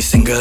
Singer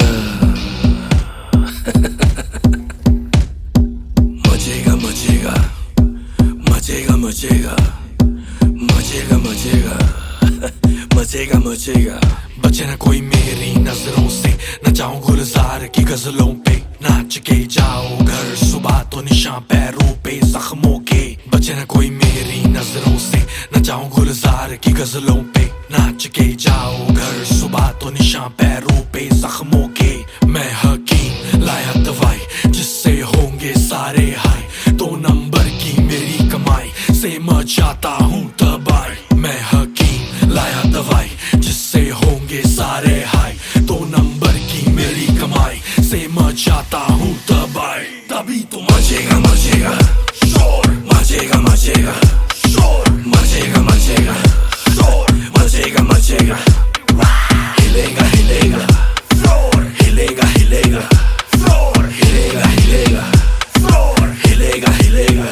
मचेगा मचेगा मचेगा मचेगा मचेगा मचेगा मचेगा मचेगा। बचे ना कोई मेरी नजरों से, न जाऊं गुलजार की गजलों पे, नाच के जाओ घर सुबह तो निशान पैरों पे जख्मों के। बचे ना कोई मेरी नजरों से, न जाऊं गुलजार की गजलों पे, नाच के जाओ घर सुबह तो निशान पैरों पे जख्मों के। मैं हकीम लाया दवाई जिससे होंगे सारे हाय, 2 नंबर की मेरी कमाई से मचाता हूँ तबाही। मैं हकीम लाया दवाई जिससे होंगे सारे हाय, 2 नंबर की मेरी कमाई से मचाता हूँ तबाही। तभी तो मचेगा मचेगा शोर, मचेगा मचेगा शोर, मचेगा मचेगा शोर, मचेगा मचेगा। हिलेगा हिलेगा फ्लोर, हिलेगा हिलेगा फ्लोर, हिलेगा हिलेगा फ्लोर, हिलेगा हिलेगा।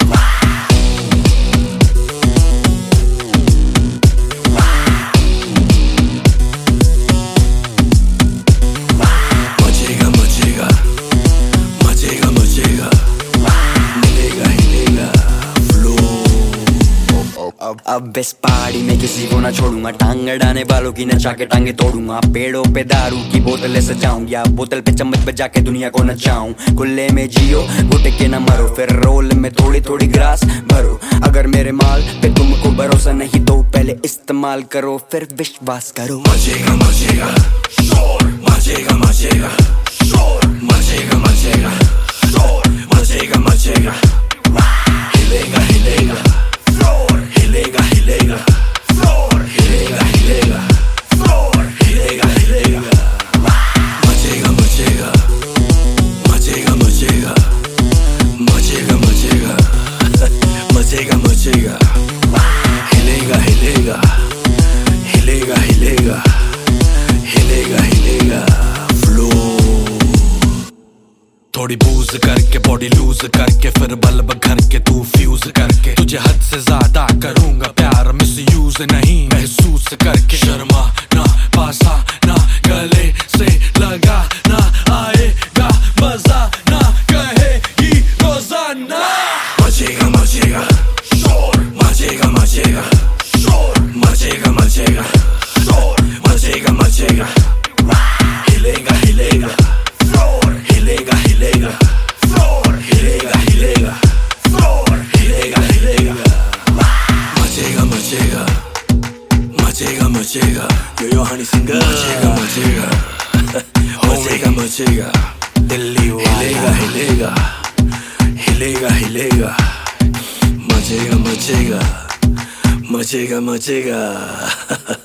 अब इस पहाड़ी में किसी को ना छोड़ूंगा, टांग अड़ाने वालों की नचा के टांगे तोड़ूंगा। पेड़ों पे दारू की बोतलें सजाऊं या बोतल पे चम्मच बजा के दुनिया को नचाऊं। खुले में जियो घुट के न मरो, फिर रोल में थोड़ी थोड़ी ग्रास भरो। अगर मेरे माल पे तुमको भरोसा नहीं तो पहले इस्तेमाल करो फिर विश्वास करो। मचेगा मचेगा शोर, मचेगा मचेगा शोर, मचेगा मचेगा शोर, मचेगा मचेगा। हिलेगा हिलेगा फ्लोर, हिलेगा हिलेगा फ्लोर, हिलेगा हिलेगा फ्लोर, हिलेगा हिलेगा। मचेगा मचेगा मचेगा मचेगा मचेगा मचेगा मचेगा मचेगा। हिलेगा हिलेगा हिलेगा हिलेगा हिलेगा हिलेगा फ्लोर। थोड़ी बूज करके बॉडी लूज करके, फिर बल्ब घर के तू फ्यूज करके, तुझे हद से ज्यादा करूंगा प्यार, मिस यूज नहीं महसूस करके। शर्मा ना पासा ना गले से लगा ना, आएगा मजा ना कहेगी रोजाना। मचेगा मचेगा शोर, मचेगा मचेगा शोर, मचेगा मचेगा शोर, मचेगा मचेगा। हिलेगा हिलेगा फ्लोर, हिलेगा हिलेगा फ्लोर, हिलेगा हिलेगा फ्लोर, हिलेगा हिलेगा। मचेगा मचेगा मचेगा मचेगा यो हनी सिंगर। मचेगा मचेगा मचेगा मचेगा दिल्ली हिलेगा हिलेगा हिलेगा हिलेगा। मचेगा मचेगा मचेगा मचेगा